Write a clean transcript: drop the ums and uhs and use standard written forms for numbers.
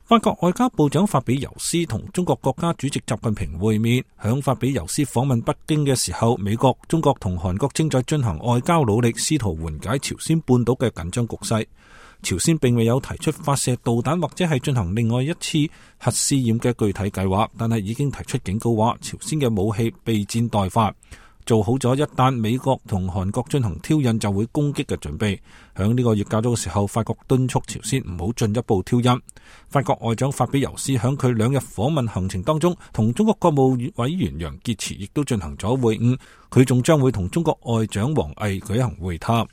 法國外交部長法比尤斯同中國國家主席習近平會面。響法比尤斯訪問北京嘅時候，美國、中國同韓國正在進行外交努力，試圖緩解朝鮮半島嘅緊張局勢。朝鮮並未有提出發射導彈或者係進行另外一次核試驗嘅具體計劃，但係已經提出警告話，朝鮮嘅武器備戰待發，做好咗一旦美國同韓國進行挑釁就會攻擊嘅準備。響呢個月較早嘅時候，法國敦促朝鮮唔好進一步挑釁。法國外長法比尤斯響佢2日訪問行程當中，同中國國務委員楊潔篪亦都進行咗會晤，佢仲將會同中國外長王毅舉行會談。